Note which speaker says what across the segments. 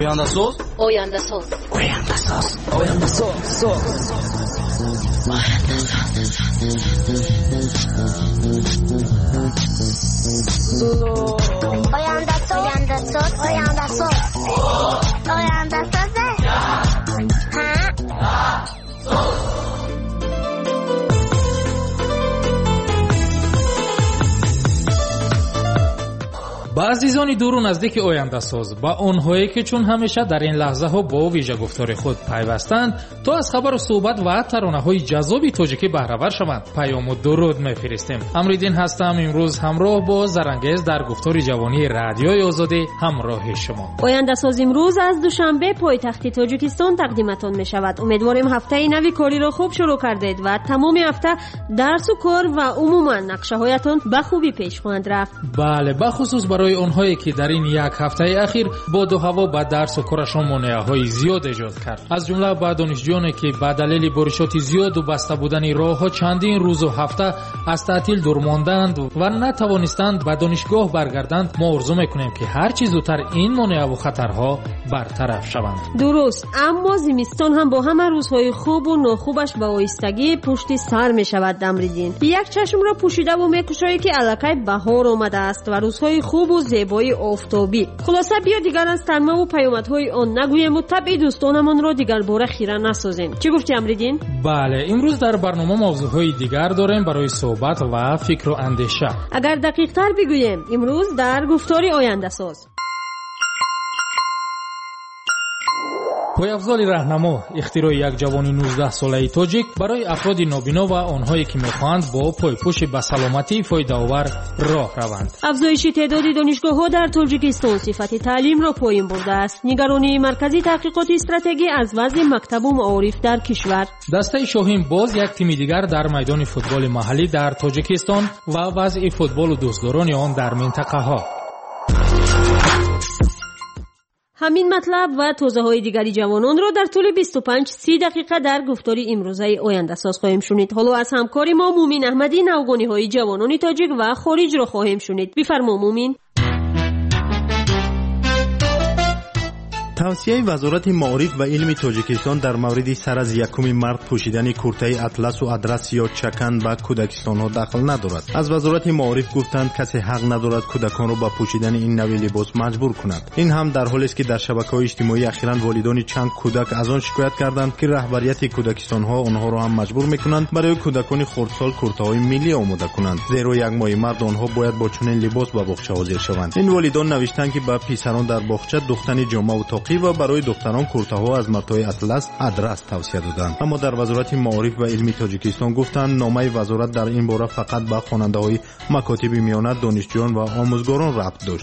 Speaker 1: Oyandasöz.
Speaker 2: Oyandasöz.
Speaker 1: Oyandasöz. Oyandasöz.
Speaker 2: Oyandasöz. Oyandasöz. Oyandasöz.
Speaker 3: با عزیزانی دور و نزدیک آینده‌ساز با آنهایی که چون همیشه در این لحظه ها با ویژه گفتار خود پیوستند تا از خبر و صحبت و ترانه‌های جذاب تاجیکی بهره ور شوند پیام و درود می‌فرستیم. امریدین هستم. امروز همراه با زرنگیز در گفتار جوانی رادیوی آزادی همراه شما.
Speaker 4: آینده‌ساز امروز از دوشنبه پایتخت تاجیکستان تقدیمتان می‌شود. امیدواریم هفته نوی کاری را خوب شروع کردید و تمام هفته درس و کار و عموما نقشه‌هایتان به خوبی پیش خواهد رفت.
Speaker 3: بله، بخصوص برای اونهایی که در این یک هفته اخیر باد و هوا با درس و کارشان مانعه‌های زیاد ایجاد کرد. از جمله با دانشجویانی که به دلیل بارشات زیاد و بسته بودن راه‌ها چندین روز و هفته از تعطیل دور ماندند و نتوانستند به دانشگاه برگردند، ما آرزو می‌کنیم که هر چیز زودتر این مانع و خطرها برطرف شوند.
Speaker 4: درست، اما زمستان هم با همه روزهای خوب و ناخوبش به آهستگی پشت سر می‌شود. دمریدین یک چشم را پوشیده و می‌کشایی که الکی بهار آمده است و روزهای خوب و زیبای آفتابی. خلاصه بیا دیگر از تنمه و پیامدهای آن نگویم و طبع دوستانمان را دیگر باره خیره نسازیم. چی گفتی امریدین؟
Speaker 3: بله، امروز در برنامه موضوعهای دیگر داریم برای صحبت و فکر و اندیشه.
Speaker 4: اگر دقیق تر بگویم امروز در گفتار آینده‌ساز
Speaker 3: پایافزال راهنما اختراع یک جوان 19 ساله تاجیک برای افراد نابینا و آنهایی که می‌خواهند با پایپوش به سلامتی فایده‌آور راه روند.
Speaker 4: افزایش تعداد دانشگاه‌ها در تاجیکستان صفت تعلیم را پایین برده است. نگرانی مرکزی تحقیقات استراتژی از وضع مکتب و معارف در کشور.
Speaker 3: دسته شاهین باز یک تیم دیگر در میدان فوتبال محلی در تاجیکستان و وضع فوتبال و دوستداران آن در منطقه‌ها.
Speaker 4: همین مطلب و توضیحات دیگری جوانان را در طول 25-30 دقیقه در گفتاری امروزه آینده‌ساز خواهیم شنید. حالا از همکاری ما مومین احمدی نوگانی‌های جوانان تاجیک و خارج را خواهیم شنید. بفرما مومین.
Speaker 5: توصیه وزارت معارف و علم تاجیکستان در مورد سر از 1 مارس پوشیدن کرته اطلس و ادرس یا چکن به کودکستان ها دخل ندارد. از وزارت معارف گفتند کسی حق ندارد کودکان را به پوشیدن این نوع لباس مجبور کند. این هم در حالی است که در شبکه‌های اجتماعی اخیراً والدان چند کودک از آن شکایت کردند که رهبریت کودکستان ها آنها را هم مجبور می‌کنند برای کودکان خردسال کرته‌های ملی آماده کنند، زیرا 1 ماه مرد آنها باید با چنین لباس به باغچه حاضر شوند. این والدان نوشتند که به پسران در باغچه دختن جامه و و برای دختران کرته‌ها از متای اطلس ادرس توصیه دادند. اما در وزارت معارف و علم تاجیکستان گفتند نامه وزارت در این باره فقط به خواننده‌های مکاتب میانه، دانشجویان و آموزگاران ربط داشت.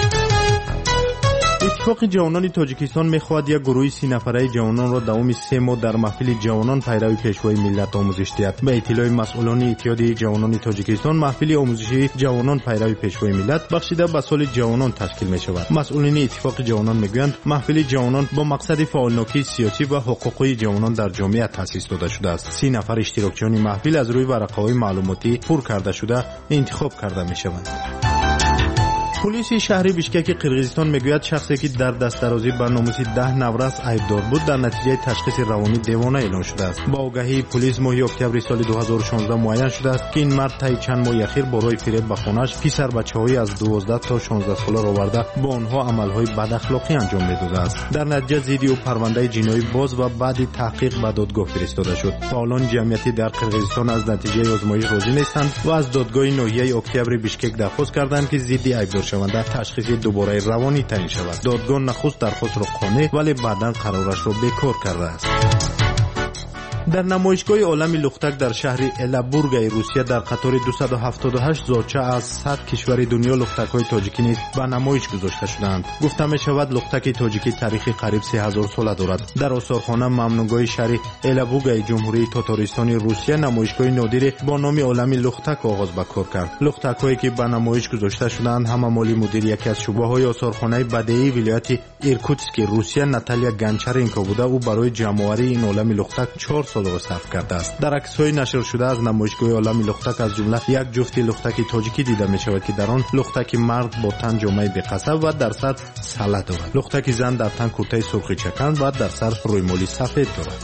Speaker 5: اتفاق جوانان تاجیکستان می‌خواهد یک گروه 30 نفره جوانان را دوام 3 ماه در محفل جوانان پیروی پیشوای ملت آموزش دهد. به اطلاع مسئولان اتحادیه جوانان تاجیکستان، محفل آموزشی جوانان پیروی پیشوای ملت بخشیده به سال جوانان تشکیل می‌شود. مسئولین اتفاق جوانان می‌گویند محفل جوانان با مقصد فعالناکی سیاسی و حقوقی جوانان در جامعه تأسیس داده شده است. 30 نفر اشتراکچیان محفل از روی ورقه‌های معلوماتی پر کرده شده انتخاب کرده می‌شوند. پلیس شهر بیشکک قرقیزستان میگوید شخصی که در دست‌درازی بر ناموس 10 نورس عیبدار بود در نتیجه تشخیص روانی دیوانه اعلام شده است. با آگاهی پلیس ماه اکتبر سال 2016 معین شده است که این مرد طی چند ماه اخیر برای فریب به خانه‌اش پسر بچه‌های از 12 تا 16 ساله را آورده با آنها عمل‌های بد اخلاقی انجام می‌داده است. در نتیجه زیدی و پرونده جنایی باز و بعد تحقیق به دادگاه فرستاده شد. فعالان جمعیتی در قرقیزستان از نتیجه آزمایش راضی نیستند و از دادگاه ناحیه اکتبر بیشکک درخواست کردند که ضد عیبدار شونده تشخیص دوباره روانی تعیین شود. دادگاه نخست درخواست را خوانده ولی بعداً قرارش را بیکار کرده است. در نمایشگاه عالمی لختک در شهر الابورگ روسیه در قطار 278 زاچه از 100 کشور دنیا لختک‌های تاجیکی نیز به نمایش گذاشته شدند. گفته می شود لختک تاجیکی تاریخ قریب 3000 ساله دارد. در آثارخانه ممنوعگاه شهر الابورگ جمهوری تاتارستان روسیه نمایشگاه نادر با نام عالمی لختک آغاز به کار کرد. لختک‌هایی که به نمایش گذاشته شدند هم مالی مدیر یکی از شعبه‌های آثارخانه بدیعی ولایت ایرکوتسک روسیه ناتالیا گانچارنکو بوده. او برای جمع‌آوری این عالمی لختک 4 سال صرف کرده است. در عکس‌های نشر شده از نمایشگاه عالمی لختک از جمله یک جفت لختک تاجیکی دیده می شود که در آن لختک مرد با تن جامه بقصه و در سر سله دارد. لختک زن در تن کرته سرخ چکن و در سر رویمالی سفید دارد.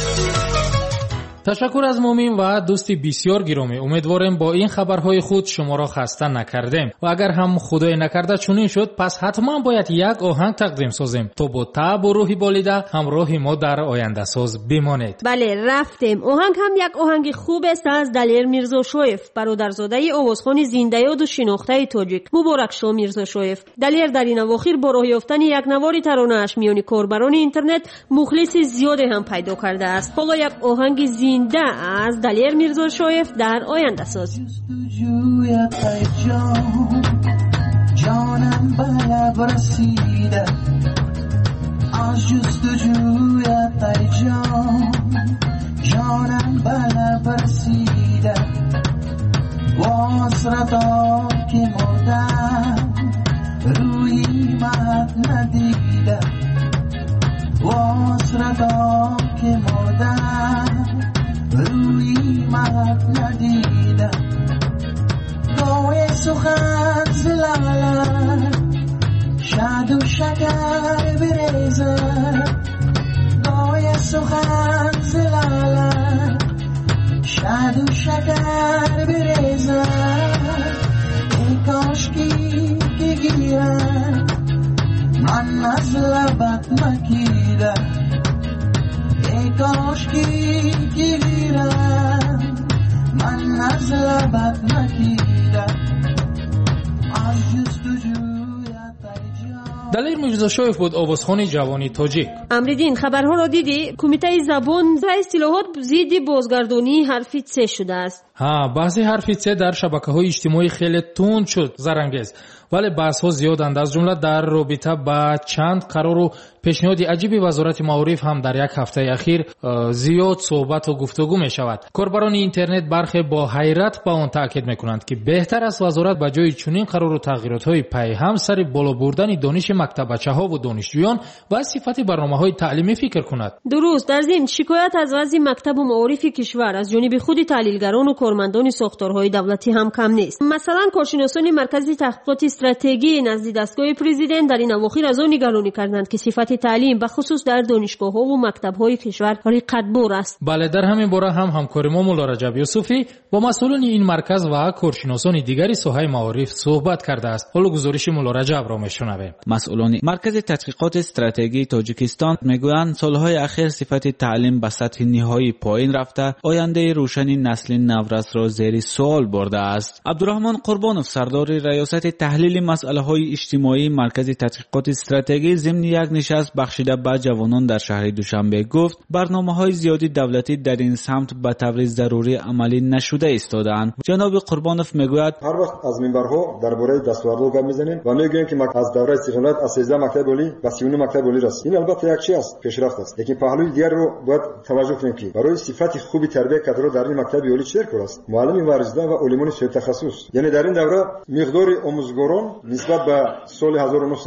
Speaker 3: تشکر از مومین و دوستی بسیار گرامی. امیدوارم با این خبرهای خود شما را خسته نکردیم و اگر هم خدای نکرده چنین شد پس حتما باید یک آهنگ تقدیم سازیم تا با طبع و روحی بالیده همراه ما در آینده ساز بمانید.
Speaker 4: بله رفتیم. آهنگ هم یک آهنگ خوب است از دلیر میرزاشویف، برادرزاده آوازخوان زنده یاد و شناخته تاجیک مبارک شاه میرزاشویف. دلیر در این اواخر با راه یافتن یک نوار ترانه‌اش میان کاربران اینترنت مخلص زیادی هم پیدا کرده است. حالا یک آهنگ زنده از دلیر میرزاشویف در آینده ساز.
Speaker 6: جانم به لب رسیده از جستجویت ای جان، جانم به لب رسیده و حسرتا که مردم روی مهد ندیده، و حسرتا که مردم روی مهد ندیده. گوی سخن زلالم شد و شکر بریزه، گوی سخن زلالم شد و شکر بریزه. ای کاشکی که گیرم من از لبت نگیره، ای کاشکی که گیرم من از لبت نگیره.
Speaker 3: دلیر میرزاشویف بود آوازخوان جوانی تاجیک.
Speaker 4: امریدین خبرها را دیدی؟ کمیته زبان و اصطلاحات ضد بازگردانی حرف ت شده است.
Speaker 3: بحث حرف ت در شبکه‌های اجتماعی خیلی تند شد زرانگیز، ولی بحث‌ها زیادند. از جمله در رابطه با چند قرار و پیشنهاد عجیبی وزارت معارف هم در یک هفته اخیر زیاد صحبت و گفتگو می شود. کاربران اینترنت برخی با حیرت به آن تاکید میکنند که بهتر است وزارت به جای چنین قرار و تغییرات‌های پیهم سر بالا بردن دانش مکتبچه‌ها و دانشجویان و صفت برنامه‌های تعلیمی فکر کند.
Speaker 4: درست. در ضمن شکایت از وضع مکتب و معارف کشور از جانب خود تحلیلگران و کارمندان ساختارهای دولتی هم کم نیست. مثلا کارشناسان مرکز تحقیقات استراتژی نزد دستگاه پرزیدنت در این اواخر از آن نگرانی کردند که صفت تعلیم به خصوص در دانشگاه‌ها و مکتب‌های کشور رقتبار است.
Speaker 3: بله، در همین باره هم همکار ما مولا رجب یوسفی با مسئولان این مرکز و کارشناسان دیگری ساحه معارف صحبت کرده است. حالا گزارش مولا رجب را میشنویم.
Speaker 7: مسئولان مرکز تحقیقات استراتژی تاجیکستان میگویند سالهای اخیر صفت تعلیم به سطح نهایی پایین رفته، آینده روشن نسل نورس را زیر سوال برده است. عبدالرحمن قربانوف سردار ریاست تحلیل مسائل اجتماعی مرکز تحقیقات استراتژی ضمن یک نشست بخشیده به جوانان در شهر دوشنبه گفت برنامه‌های زیادی دولتی در این سمت به طور ضروری عملی نشده ایستادند. جناب قربانوف میگوید
Speaker 8: هر وقت از منبرها درباره دستاوردها گپ میزنیم و میگوییم که از دوره استقلال از 13 مکتب عالی و 39 مکتب عالی رسید. این البته یک چیز است، پیشرفت است، لیکن پهلوی دیگر رو باید توجه کنیم که برای صفت خوبی تربیت کادر در این مکتب عالی چه کار است. معلم ورزیده و علمان صاحب تخصص، یعنی در این دوره مقدار آموزگاران نسبت به سال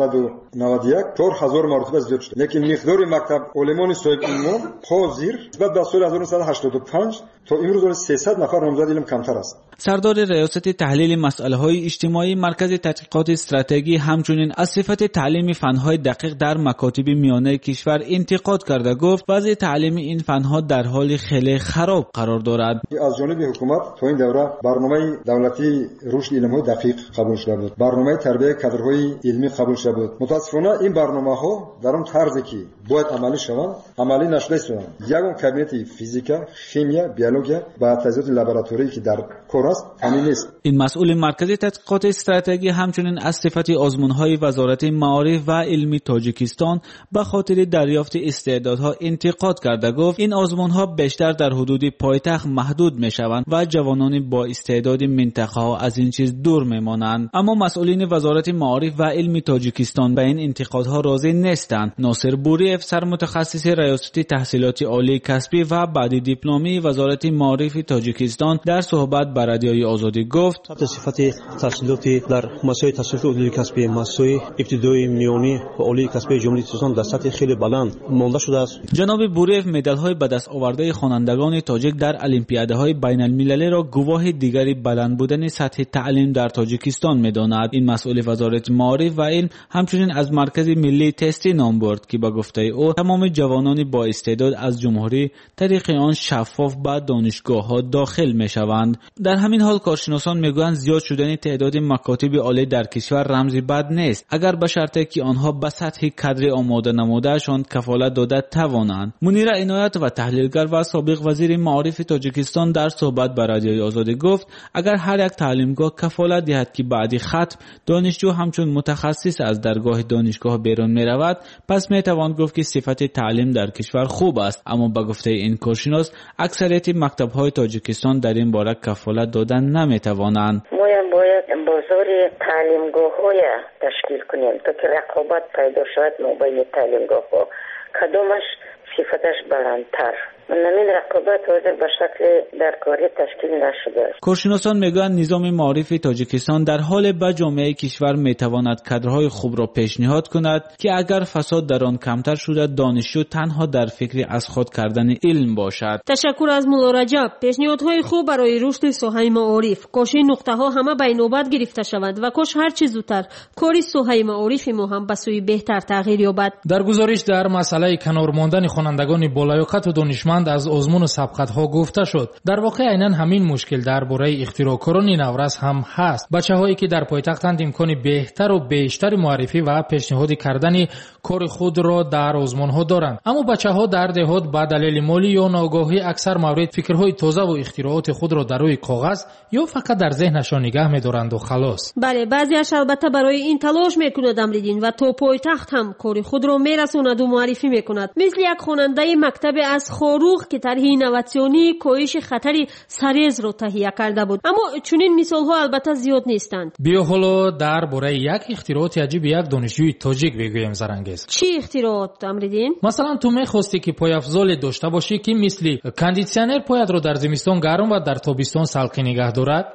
Speaker 8: 1991 4000 مرتبه زیاد شد، لیکن مقدار مکتب علمان صاحب علم حاضر نسبت به سال 1985 تا امروز 300 نفر نامزد علم کمتر است.
Speaker 7: سردار ریاست تحلیل مسائل‌های اجتماعی مرکز تحقیقات استراتژی همچنین از صفت تعلیم فن‌های دقیق در مکاتب میانه کشور انتقاد کرده گفت وضع تعلیمی این فن‌ها در حال خیلی خراب قرار دارد.
Speaker 8: از جانب حکومت تا این دوره برنامه دولتی رشد علم‌های دقیق قبول شده بود، برنامه تربیت کادرهای علمی قبول شده بود. متأسفانه این برنامه‌ها در اون طرزی که باید عملی شوند عملی نشده است. یگان کابینت فیزیک، شیمی، بیولوژی و تجهیزات لابراتوری که در کار است همین نیست.
Speaker 7: این مسئول مرکز تحقیقات استراتژی همچنین از صفت آزمون‌های وزارت معارف و علمی تاجیکستان به خاطر دریافت استعدادها انتقاد کرده گفت این آزمون‌ها بیشتر در حدود پایتخت محدود می‌شوند و جوانان با استعداد منطقه‌ها از این چیز دور می‌مانند. اما مسئولین وزارت معارف و علمی تاجیکستان به این انتقادها راضی نیستند. ناصر بوری افسر متخصص ریاست تحصیلات عالی کسبی و بعد دیپلمی وزارت وزارت معارف تاجیکستان در صحبت با رادیوی آزادی گفت
Speaker 9: صفت تحصیلات در مسائل تحصیلات عالی کسبی، مسائل ابتدایی، میانی و عالی کسبی جمهوری اسلامی در سطح خیلی بلند مانده شده است. جناب
Speaker 7: بوریف مدال‌های به دست آورده خوانندگان تاجیک در المپیادهای بین المللی را گواه دیگری بلند بودن سطح تعلیم در تاجیکستان می‌داند. این مسئول وزارت معارف و علم همچنین از مرکز ملی تستی نام برد که با گفته او تمام جوانان با استعداد از جمهوری طریق آن شفاف به دانشگاه‌ها داخل می‌شوند. در همین حال کارشناسان میگویند زیاد شدن تعداد مکاتب عالی در کشور رمزی بد نیست، اگر به شرطی که آنها به سطح کادر آماده نموده‌شان کفالت داده توانند. منیر عنایت و تحلیلگر و سابق وزیر معارف تاجیکستان در صحبت با رادیوی آزادی گفت اگر هر یک تعلیمگاه کفالت دهد که بعد ختم دانشجو همچون متخصص از درگاه دانشگاه بیرون می‌رود، پس می‌توان گفت که صفت تعلیم در کشور خوب است. اما با گفته این کارشناس اکثریت مکتب‌های تاجیکستان در این باره کفالت دادن نمی‌توانند.
Speaker 10: ما باید بازار تعلیمگاه‌های تشکیل کنیم تا که رقابت پیدا شود بین تعلیمگاه‌ها، کدامش صفتش بلندتر. نمین رقابت حاضر به شکل درکاری تشکیل نشده است.
Speaker 7: کارشناسان میگویند نظام معارف تاجیکستان در حال به جامعه کشور میتواند کادرهای خوب را پیشنهاد کند که اگر فساد در آن کمتر شده دانشجو تنها در فکر از خود کردن علم باشد.
Speaker 4: تشکر از مولا رجب. پیشنهادهای خوب برای رشد ساحه معارف. کاش این نقطه‌ها همه به نوبت گرفته شود و کاش هر چه زودتر کار ساحه معارف ما هم به سوی بهتر تغییر یابد.
Speaker 3: در گزارش در مسئله کنار ماندن خوانندگان بالایاقت و دانشمند از آزمون و سبقت‌ها گفته شد. در واقع عیناً همین مشکل درباره اختراعکاران نورس هم هست. بچه‌هایی که در پایتختند امکان بهتر و بیشتر معرفی و پیشنهاد کردن کار خود را در آزمون‌ها دارند، اما بچه‌ها در دهات به دلیل مالی یا ناآگاهی اکثر مورد فکرهای تازه و اختراعات خود را در روی کاغذ یا فقط در ذهنشان نگاه می‌دارند و خلاص.
Speaker 4: بله، بعضی‌اش البته برای این تلاش می‌کند امریدین و تا پایتخت هم کار خود را می‌رساند و معرفی می‌کند. مثل یک خواننده مکتب از خاروق که طرح اینواسیونی کاهش خطر سرطان را تهیه کرده بود. اما چنین مثال‌ها البته زیاد نیستند.
Speaker 3: بیا حالا درباره یک اختراعات عجیب یک دانشجوی تاجیک بگویم زرنگیز.
Speaker 4: چی اختراعات امریدین؟
Speaker 3: مثلا تو می‌خواستی که پایافزال داشته باشی که مثل کاندیسیونر پایت را در زمستان گرم و در تابستان سالکن نگه دارد.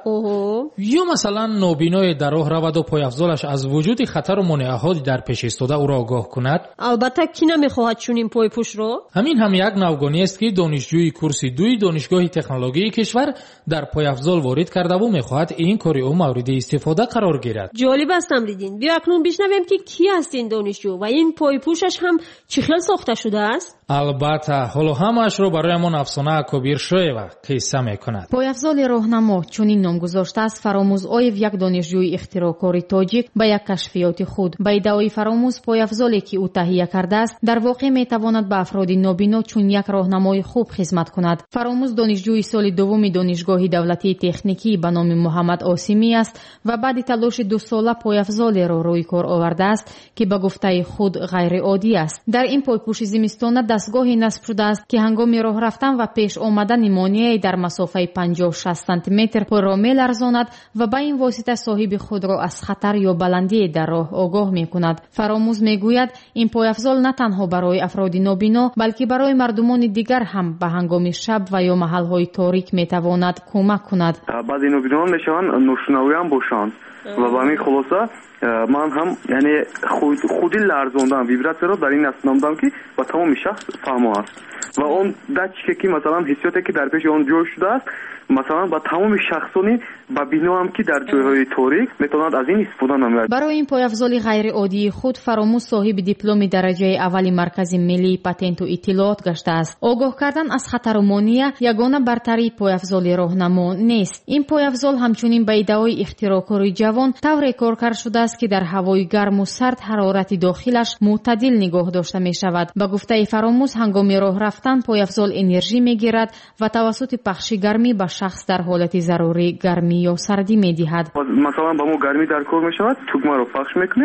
Speaker 3: یا مثلا نابینای در راه رود و پایافزالش از وجود خطر و مانعه‌های در پیش ایستاده او را آگاه کند.
Speaker 4: البته کی نمی‌خواهد چنین پایپوش را؟
Speaker 3: همین هم یک نوگانی است که دانشجوی کورس 2 دانشگاه تکنولوژی کشور در پایافزال وارد کرده و می‌خواهد این کار او مورد استفاده قرار گیرد.
Speaker 4: جالب است امریدین. بیا اکنون بشنویم که کی است این دانشجو و این پایپوشش هم چه خیلی ساخته شده است.
Speaker 3: البته حالا همش رو برایمون افسانه کبیر شویوا قصه می‌کند.
Speaker 11: پایافزال راهنما چنین نام گذاشته است فراموز آیف یک دانشجوی اختراعکار تاجیک با یک کشفیات خود. با ادعای فراموز پایافزالی که او تهیه کرده است در واقع می‌تواند به افراد نابینا چون یک راهنمای خوب خدمت کند. فراموز دانشجوی سال دوم دانشگاه دولتی تکنیکی به نام محمد آسیمی است و بعد تلاش 2 ساله پایافزالی را روی کار آورده است که به گفته خود غیر عادی است. در این پایپوش زمستانه دستگاهی نصب شده است که هنگام راه رفتن و پیش آمدن مانعی در مسافه 50-60 سانتی متر پا را می‌لرزاند و با این واسطه صاحب خود را از خطر یا بلندی در راه آگاه می‌کند. فراموز می‌گوید این پایافزال نه تنها برای افراد نابینا بلکه برای مردمان دیگر هم به هنگام شب و یا محل‌های تاریک می‌تواند کمک کند.
Speaker 12: بعضی نابینان میشوند ناشناوی هم باشند و با همین خلاصه من هم یعنی خودی لرزاندم ویبراتور رو در این اسنامدم که با تمام شخص فهمو است و اون دچ که مثلا حسیاتی که در پیش اون جوش شده است مثلا با تمام شخصانی با بینو هم که در جایهای تاریک میتواند از این استفاده نماید.
Speaker 11: برای این پایافزال غیر عادی خود فراموز صاحب دیپلم درجه اولی مرکز ملی پتنت و اطلاعات گشته است. آگاه کردن از خطر و مانع یگانه برتری پایافزال راهنما نیست. این پایافزال همچنین به ادعای اختراعکار جوان طوری کار شده است که در هوای گرم و سرد حرارت داخلش معتدل نگاه داشته می شود. به گفته فراموز هنگام راه رفتن پایافزال انرژی می گیرد و توسط پخش گرمی به شخص در حالت ضروری گرمی یا سردی می دهد.
Speaker 12: مثلا با ما گرمی در کار می شود توکمه رو پخش میکنیم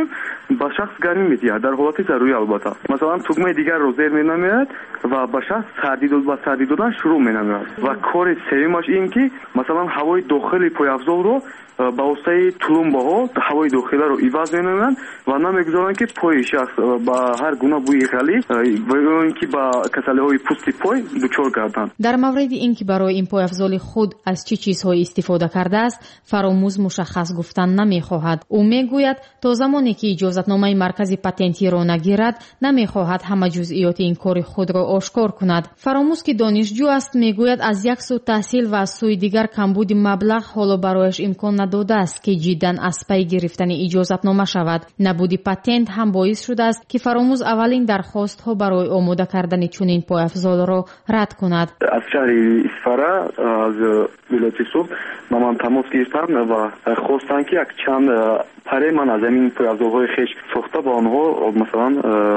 Speaker 12: ба шахс гармӣ медиҳад дар ҳолати зарурӣ. албатта масалан тугмаи дигарро зер менамояд ва ба шахс сардӣ додан шурӯъ менамояд. ва кори севимаш ин ки масалан ҳавои дохили пойафзолро ба воситаи тулумбаҳо ҳавои дохиларо иваз менамоянд ва намегузоранд ки пои шахс ба ҳар гуна бӯи ғализ ва ин ки ба касалиҳои пӯсти пой дучор гарданд.
Speaker 11: дар мавриди ин ки барои ин пойафзоли худ аз чӣ чизҳое истифода кардааст фаромӯз мушаххас гуфтан намехоҳад. ӯ мегӯяд то замоне ки иҷозатномаи маркази патентиро нагирад намехоҳад ҳама ҷузъиёти ин кори худро ошкор кунад. фаромӯз ки донишҷӯ аст мегӯяд аз як сӯ таҳсил ва аз сӯи дигар камбуди маблағ ҳоло барояш имкон надодааст ки ҷиддан аз пай гирифтани иҷозатнома шавад. набуди патент ҳам боис шудааст ки фаромӯз аввалин дархостҳо барои омода кардани чунин пойафзолро рад кунад.
Speaker 12: аз шаҳри Исфара аз вилояти Суд ба ман тамос гирифтанд ва хостанд ки як чанд паре ман аз амин пойафзолҳои хеш сохта ба онҳо масалан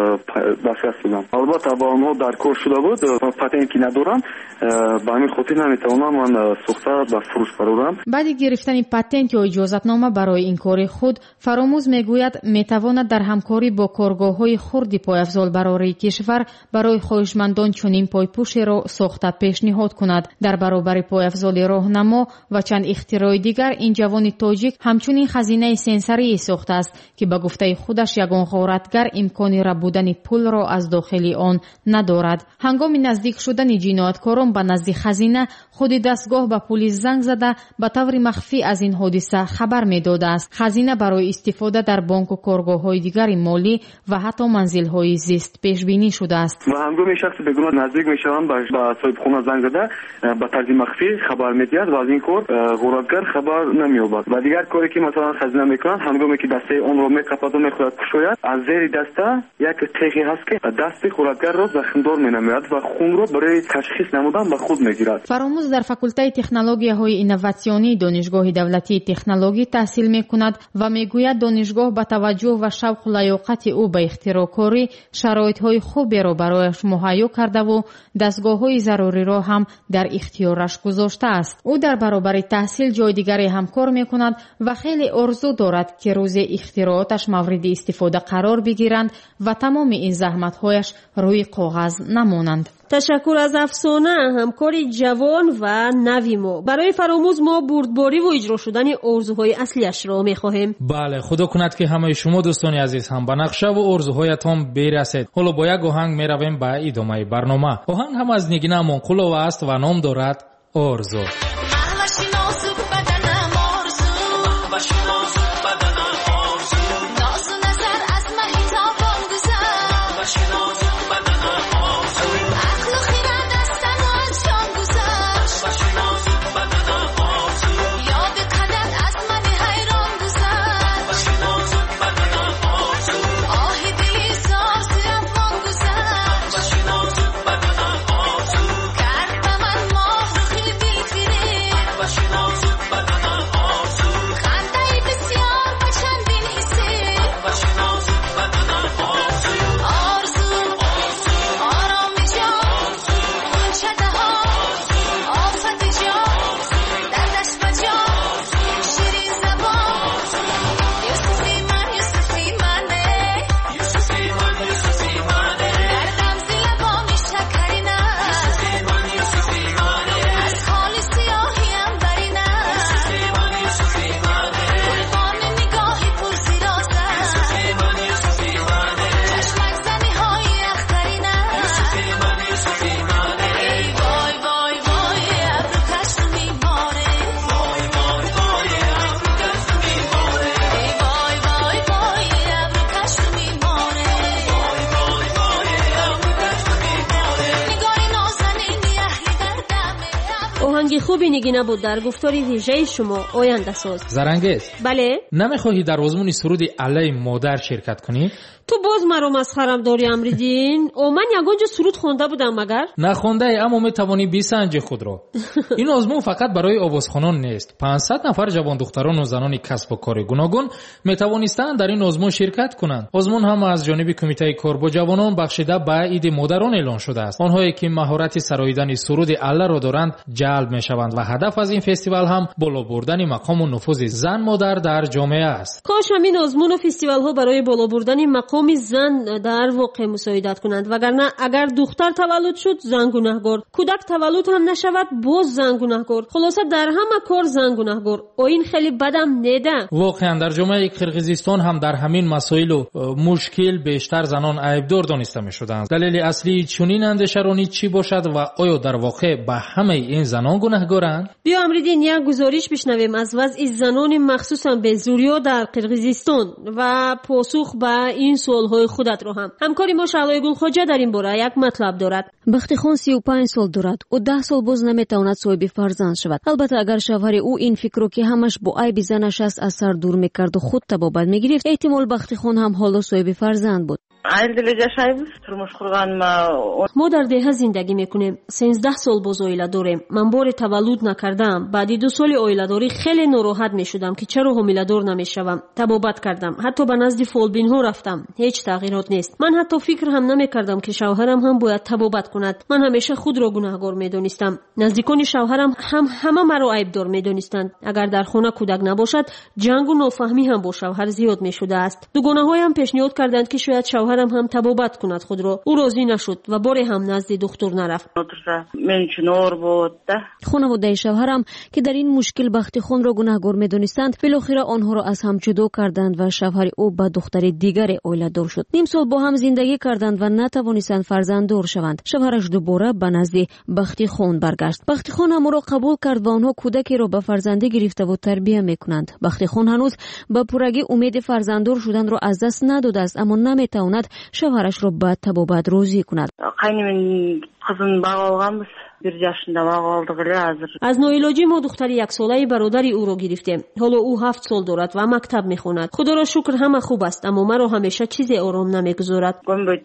Speaker 12: дастрас додам. албатта ба онҳо дар кор шуда буд, патент ки надорам ба ҳамин хотир наметавонам ман сохта ба фурӯш барорам.
Speaker 11: баъди гирифтани патент ё иҷозатнома барои ин кори худ фаромӯз мегӯяд метавонад дар ҳамкорӣ бо коргоҳҳои хурди пойафзолбарории кишвар барои хоҳишмандон чунин пойпӯшеро сохта пешниҳод кунад. дар баробари пойафзоли роҳнамо ва чанд ихтирои дигар ин ҷавони тоҷик ҳамчунин хазинаи сенсарие сохтааст ки ба гуфтаи худаш ягон ғоратгар имкони рабудани пулро аз дохили он надорад. ҳангоми наздик шудани ҷинояткорон ба назди хазина худи дастгоҳ ба пулис занг зада ба таври махфӣ аз ин ҳодиса хабар медодааст. хазина барои истифода дар бонку коргоҳҳои дигари молӣ ва ҳатто манзилҳои зист пешбинӣ шудааст.
Speaker 12: ва ҳангоми шахси бегуноҳ наздик мешаванд ба соҳибхона занг зада ба тарзи махфӣ хабар медиҳад ва аз ин кор ғоратгар хабар намеёбад. ва дигар коре ки масалан хазина мекунад ҳангоме ки дастаи онро мекападу мехоҳад кушояд аз зери даста як теғе ҳаст ки дасти ғоратгарро захмдор менамояд ва хунро барои ташхис намудан ба худ мегирад.
Speaker 11: фаромӯз дар факултаи технологияҳои инноватсионии донишгоҳи давлатии технологӣ таҳсил мекунад ва мегӯяд донишгоҳ ба таваҷҷӯҳ ва шавқу лаёқати ӯ ба ихтироъкорӣ шароитҳои хуберо барояш муҳайё кардаву дастгоҳҳои заруриро ҳам дар ихтиёраш гузоштааст. ӯ дар баробари таҳсил ҷои дигаре ҳам кор мекунад ва хеле орзу дорад ки рӯзе ихтирооташ мавриди истифода қарор бигиранд ва тамоми ин заҳматҳояш рӯи коғаз намонанд.
Speaker 4: ташаккур аз афсона, ҳамкори ҷавон ва нави мо. барои фаромӯз мо бурдборӣ ва иҷро шудани орзуҳои аслиашро мехоҳем.
Speaker 3: бале, худо кунад ки ҳамаи шумо дӯстони азиз ҳам ба нақшаву орзуҳоятон берасед. ҳоло бо як оҳанг меравем ба идомаи барнома. оҳанг ҳам аз Нигина Амонқулова аст ва ном дорад Орзу.
Speaker 4: آهنگ خوبی نگینه بود در گفتاری ویژه شما آینده ساز.
Speaker 3: زرنگیز.
Speaker 4: بله.
Speaker 3: نمیخواهی در آزمون سرود علی مادر شرکت کنی؟
Speaker 4: تو باز مرا مسخرم داری امریدین؟ من یگانجا سرود خونده بودم مگر؟
Speaker 3: نه خونده اما میتوانی بسنجی خود را. این آزمون فقط برای آوازخوانان نیست. 500 نفر جوان دختران و زنان کسب و کار گوناگون میتوانستند در این آزمون شرکت کنند. آزمون هم از جانب کمیته کار با جوانان بخشیده به عید مادران اعلان شده است. آنهایی که مهارت سراییدن سرود علی را دارند جلب میشوند شوند و هدف از این فستیوال هم بالا بردن مقام و نفوذ زن مادر در جامعه است.
Speaker 4: کاش همین آزمون و فستیوال ها برای بالا بردن مقام زن در واقع مساعدت کنند، وگرنه اگر دختر تولد شد زن گناهگار، کودک تولد هم نشود باز زن گناهگار، خلاصه در همه کار زن گناهگار. این خیلی بدم نیده.
Speaker 3: واقعا در جامعه قرقیزستان هم در همین مسائل و مشکل بیشتر زنان عیبدار دانسته می شدند. دلیل اصلی چنین اندیشه‌رانی چی باشد و آیا در واقع به همه این زنان گناهگارند؟
Speaker 4: بیا امریدین یک گزارش بشنویم از وضع زنان مخصوصا به زوریا در قرقیزستان و پاسخ به این سوالهای خودت رو هم. همکاری ما شعلای گل خواجه در این باره یک مطلب دارد.
Speaker 13: بختیخان 35 سال دارد. او 10 سال باز نمیتواند صاحب فرزند شود. البته اگر شوهر او این فکر رو که همش با عیب زنش است از سر دور میکرد و خود تبابت میگرفت، احتمال بختیخان هم حالا صاحب فرزند بود.
Speaker 4: ما در دهه زندگی میکنیم. 13 سال باز اویله داریم. من بار تولد نکردم. بعد 2 سال اویله داری خیلی ناراحت میشدم که چرا حامله دار نمیشوم. تبابت کردم. حتی به نزد فالبین ها رفتم. هیچ تغییرات نیست. من حتی فکر هم نمیکردم که شوهرم هم باید تبابت کند. من همیشه خود را گناهگار میدونستم. نزدیکان شوهرم هم همه مرا عیبدار میدونستند. اگر در خانه کودک نباشد جنگ و نافهمی هم با شوهر زیاد میشده است. دوگانه‌هایم پیشنهاد کردند که شاید شوهرم هم تبابت کند خود را. او راضی نشد و باره هم نزد دکتر نرفت.
Speaker 13: خانواده شوهرم که در این مشکل بختیخان را گناهگار میدونستند، بالاخره آنها را از هم جدا کردند و شوهر او با دختر دیگر اویله دار شد. نیم سال با هم زندگی کردند و نتوانستند فرزند دار شوند. شوهرش دوباره به نزد بختیخان برگشت. بختیخان هم او را قبول کرد و آنها کودکی را به فرزندی گرفته و تربیت میکنند. بختیخان هنوز با پورگی امید فرزنددار شدن را از دست نداده است، اما نمیتواند شوهرش را به تبابت راضی کند.
Speaker 4: از ناعلاجی ما دختر 1 ساله برادری او را گرفتیم. حالا او 7 سال دارد و مکتب میخواند. خدا را شکر همه خوب است، اما مرا همیشه چیزی آرام نمیگذارد.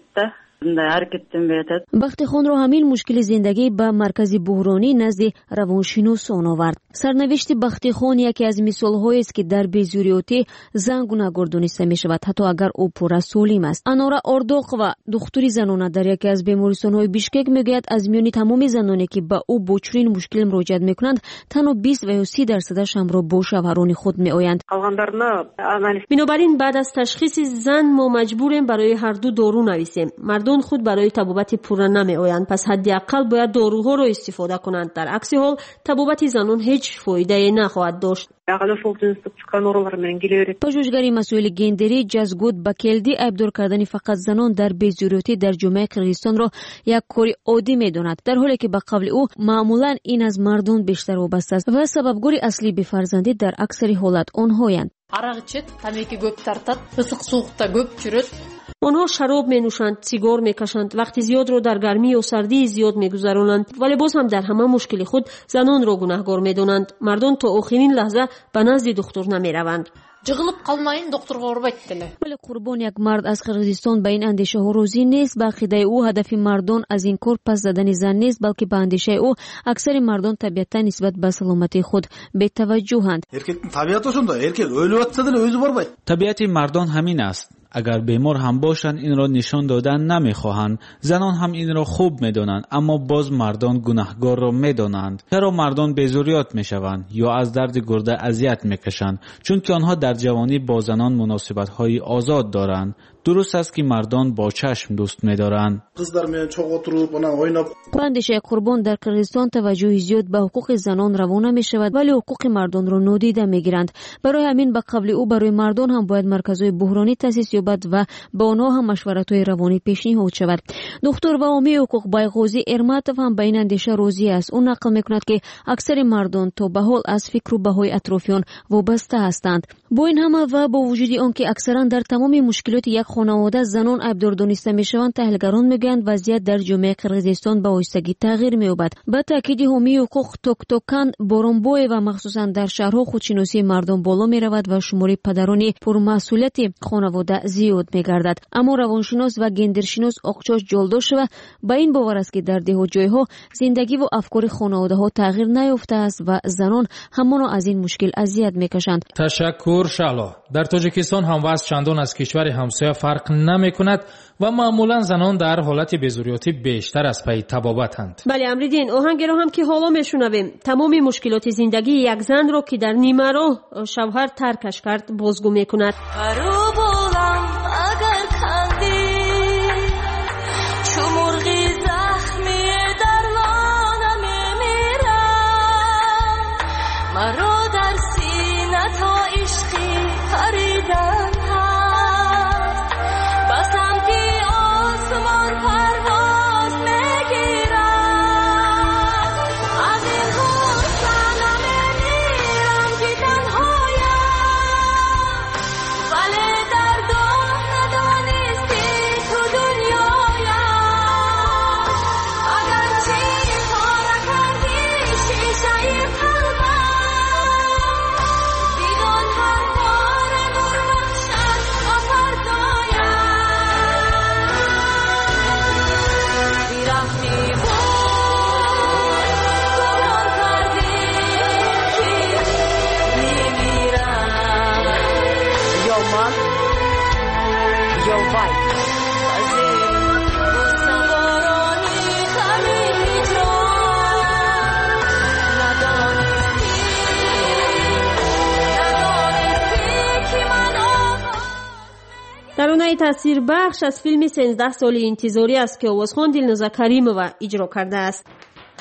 Speaker 13: بختیخان را همین مشکل زندگی به مرکز بحرانی نزد روانشناسان آورد. سرنوشت بختیخان یکی از مثال‌هایی است که در بیزوریاتی زن گناهگار دانسته می‌شود، حتی اگر او پورا سالم است. انارا اردوق و دکتری زنانه در یکی از بیمارستان‌های بیشکک میگوید از میان تمام زنانی که به او با چنین مشکل مراجعه می‌کنند، تنها 20 و 30% هم را با شوهران خود می‌آیند.
Speaker 4: بنابراین بعد از تشخیص زن ما مجبوریم برای هر دو دارو نویسیم. مردان خود برای تبابت پورا نمی‌آیند، پس حداقل باید داروها را استفاده کنند. در عکس حال تبابت زنان هیچ فایده نخواهد داشت.
Speaker 13: پژوهشگری مسائل گندری جزگود بکلدی عیبدار کردن فقط زنان در بیزوریاتی در جامعه قرقیزستان را یک کاری عادی می‌داند، در حالی که به قول او معمولاً این از مردان بیشتر وابسته است و سببگوی اصلی بفرزندی در اکثر حالات آنهایند.
Speaker 11: Arak içet, tamaki köp tartat, ısık soğukta köp çürüt.
Speaker 4: آنها شراب می نوشند، سیگار می کشند، وقتی زیاد رو در گرمی و سردی زیاد می گذرانند، ولی باز هم در همه مشکل خود زنان را گناهگار می دانند. مردان تا آخرین لحظه به نزد دکتر نمی روند.
Speaker 11: Jığılıp qalmayın, doktorga urbaytdilar.
Speaker 13: ولی قربان یک مرد از قرقیزستان به این اندیشه ها راضی نیست. به عقیده او هدف مردان از این کار پس زدن زن نیست، بلکه به اندیشه او اکثر مردان طبیعتا نسبت به سلامتی خود بی‌توجهند.
Speaker 7: طبیعت مردان همین است. اگر بیمار هم باشند این را نشان دادن نمیخواهند. زنان هم این را خوب میدانند، اما باز مردان گناهگار را میدانند. چرا مردان بیزوریات میشوند یا از درد گرده اذیت میکشند؟ چون که آنها در جوانی با زنان مناسبت های آزاد دارند. درست است که مردان با چشم دوست می‌دارند.
Speaker 13: اندیشه قربان در قرقیزستان توجه زیاد به حقوق زنان روانه می‌شود، ولی حقوق مردان را نادیده می‌گیرند. برای همین به قبل او برای مردان هم باید مرکزهای بحرانی تأسیس یابد و با آنها هم مشورت‌های روانی پیشنهاد شود. دکتر و عامی حقوق بایغوزی ارماتوف هم به این اندیشه راضی است. او نقل می‌کند که اکثر مردان تا به حال از فکر و بهای اطرافیان وابسته هستند. با این همه و با وجود آنکه اکثرا در تمام مشکلات یک خانواده زنان عیبدار دانسته میشوند، تحلیلگران میگویند وضعیت در جامعه قرقیزستان به آهستگی تغییر مییابد. با تاکید حامی حقوق توکتوکان بورونبوی و مخصوصا در شهرها خودشناسی مردم بالا میرود و شمار پدران پرمسئولیت خانواده زیاد میگردد. اما روانشناس و گندرشناس آقچاش جلدوش و با این باور است که در ده جایها زندگی و افکار خانواده ها تغییر نیافته است و زنان همانا از این مشکل اذیت میکشند.
Speaker 3: تشکر شعلا. در تاجیکستان هم وضع چندان از کشور همسایه فرق نمی‌کند و معمولا زنان در حالت بی‌ضروریاتی بیشتر از پی طبابتند.
Speaker 4: بله امریدین، آهنگ رو هم که حالا میشنویم تمام مشکلات زندگی یک زن رو که در نیمه راه شوهر ترکش کرد بازگو میکند. ترانه تاثیر بخش از فیلم 13 سالی انتظاری است که آوازخوان دلنوزا کریمова اجرا کرده است.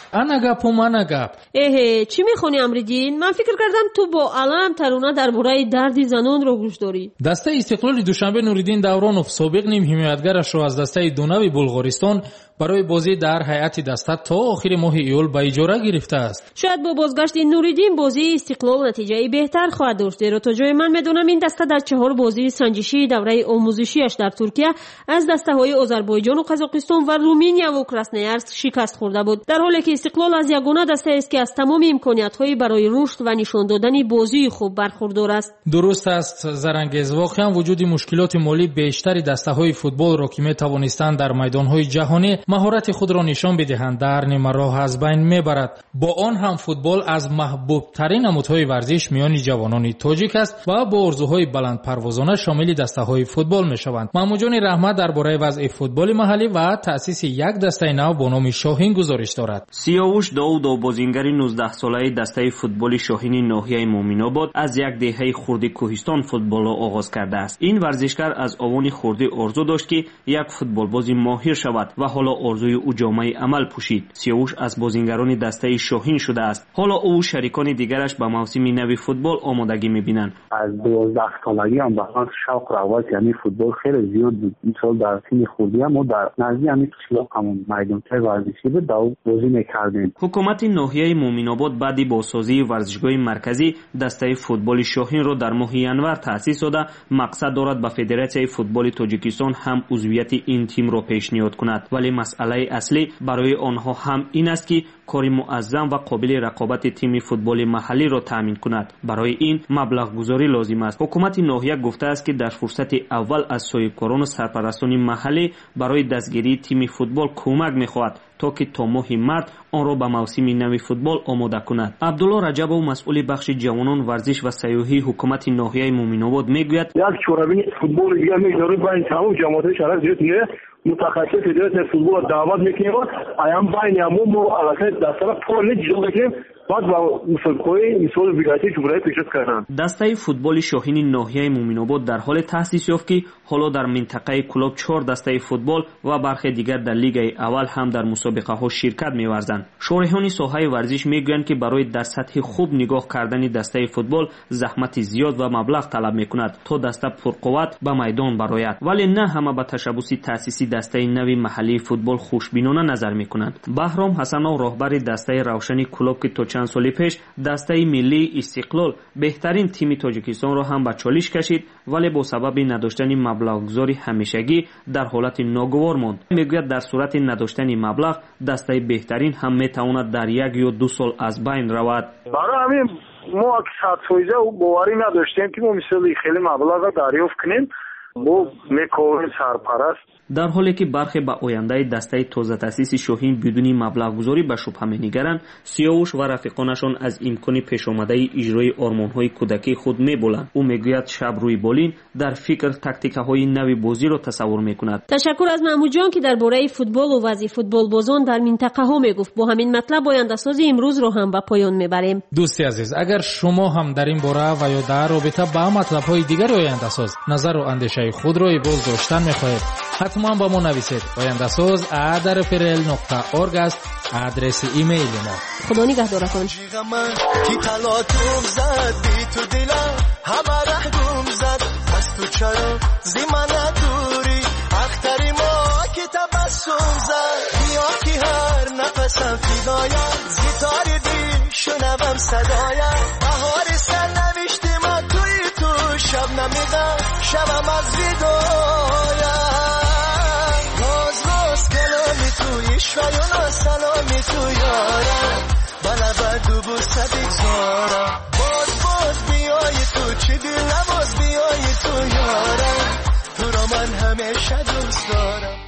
Speaker 3: انگپ
Speaker 4: چی میخونی امریدین؟ من فکر کردم تو با علم ترانه درباره درد زنان رو گوش داری.
Speaker 3: دسته استقلال دوشنبه نوریدین دورانوف سابق نیم حمایتگرش را از دسته دونوی بلغارستان برای بازی در هیئت دسته تا آخر ماه ایول به اجاره گرفته است.
Speaker 4: شاید با بازگشت نوریدین بازی استقلال نتیجه بهتر خواهد داشت. زیرا تا جای من میدونم این دسته در 4 بازی سنجشی دوره آموزشیش در ترکیه از دسته‌های آذربایجان و قزاقستان و رومانیا و کراسنویارسک شکست خورده بود، در حالی که استقلال از یگانه دسته است که از تمام امکانیت‌های برای رشد و نشان دادن بازی خوب برخوردار است.
Speaker 3: درست است زرنگز، واقعا وجود مشکلات مالی بیشتر دسته‌های فوتبال را که می‌توانستند در میدان‌های جهانی مهارت خود را نشان بدهند در نیمه راه از بین میبرد. با آن هم فوتبال از محبوب ترین نمودهای ورزش میان جوانان تاجیک است و با آرزوهای بلند پروازانه شامل دسته‌های فوتبال میشوند. محمود جان رحمت درباره وضع فوتبال محلی و تأسیس یک دسته نو با نام شاهین گزارش دارد.
Speaker 14: سیاوش داود بازیگر 19 ساله دسته فوتبال شاهین ناحیه مومن‌آباد از یک دهه خردی کوهستان فوتبال را آغاز کرده است. این ورزشکار از آوان خردی آرزو داشت که یک فوتبالباز ماهر شود و حالا آرزوی او جامعه عمل پوشید. سیاوش از بازیگران دسته شاهین شده است. حالا او و شریکان دیگرش به موسم نو فوتبال آمادگی می‌بینند.
Speaker 15: از 12 سالگی هم به شوق رغبت یعنی فوتبال خیلی زیاد بود. این سال در تیم خوردی هم در نزدیک همین کشور همون میدان‌های ورزشی بود بازی می‌کردیم.
Speaker 14: حکومت ناحیه مومن‌آباد بعد بازسازی ورزشگاه مرکزی دسته فوتبال شاهین را در ماه ینور تأسیس داده مقصد دارد به فدراسیون فوتبال تاجیکستان هم عضویت این تیم را پیشنهاد کند، ولی مسئله اصلی برای آنها هم این است که کار معظم و قابل رقابت تیم فوتبال محلی را تامین کند. برای این مبلغ گذاری لازم است. حکومت ناحیه گفته است که در فرصت اول از صاحبکاران و سرپرستان محلی برای دستگیری تیم فوتبال کمک می‌خواهد تا که تا ماه مارس آن را به موسم نو فوتبال آماده کند. عبدالله رجبو مسئول بخش جوانان ورزش و سیاحی حکومت ناحیه مومن‌آباد میگوید
Speaker 16: یک شورای فوتبال دیگه می‌ذاره با این تمام جماعت شهر زیاد متخصص فدراسیون فوتبال دعوت میکنیم ایام بین همون علاقه دسته پول جلو بگیریم بعد با مسابقه مثال ویلاتی جمهوری پیشرفت کردن.
Speaker 14: دسته فوتبال شاهین ناحیه مومن‌آباد در حال تأسیس یافت که حالا در منطقه کلوب 4 دسته فوتبال و برخی دیگر در لیگ اول هم در مسابقه ها شرکت می‌ورزند. شارحان ساحه ورزش میگویند که برای در سطح خوب نگاه کردن دسته فوتبال زحمت زیاد و مبلغ طلب می‌کند تا دسته پرقوت به میدان برآید، ولی نه همه به تشبث تأسیس دسته نوی محلی فوتبال خوشبینانه نظر می‌کنند. بهرام حسنov راهبر دسته روشنی کلوب که تا چند سال پیش دسته ملی استقلال بهترین تیم تاجیکستان را هم به چالش کشید، ولی با سبب نداشتن مبلغ‌گذاری همیشگی در حالت ناگوار ماند. میگوید در صورت نداشتن مبلغ دسته بهترین هم میتواند در 1 یا 2 سال از بین رود.
Speaker 16: برای همین ما 100% باوری نداشتیم که ما مثلا خیلی مبلغ دریافت کنیم бо мекови сарпараст
Speaker 14: дар ҳоле ки бархе ба ояндаи дастаи тозатаъсиси шоҳин бидуни маблағгузорӣ ба шубҳа менигаранд, Сиёвуш ва рафиқонашон аз имкони пешомадаи иҷрои ормонҳои кӯдакии худ меболанд. ӯ мегӯяд шаб рӯи болин дар фикр тактикаҳои нави бозиро тасаввур мекунад.
Speaker 4: ташаккур аз маҳмудҷон ки дар бораи футболу вазъи футболбозон дар минтақаҳо мегуфт. бо ҳамин матлаб ояндасози имрӯзро ҳам ба поён мебарем.
Speaker 3: дӯсти азиз, агар шумо ҳам дар ин бора ва ё дар робита ба матлабҳои дигари ояндасоз назару андешаи худро иброз доштан мехоҳед, ҳатман ба мо нависед. oyandasoz@rfrl.org аст адреси имейли мо.
Speaker 4: худо нигаҳдоратон.
Speaker 17: کی تلاتوم زد بی تو دلم همه رحگوم زد از تو چرا زی من ندوری اختری ما که تبسم زد بیا که هر نفسم فدایم زیتاری دی شنوم صدایم بهار سر نوشتی من توی تو شب نمیدم شبم از ویدایم راز راز کلامی توی شویونا سلامی تو یارم بله بردو بوسه بگذارم باز بیای تو چی دل نباز بیای تو یارم تو را من همیشه دوست دارم.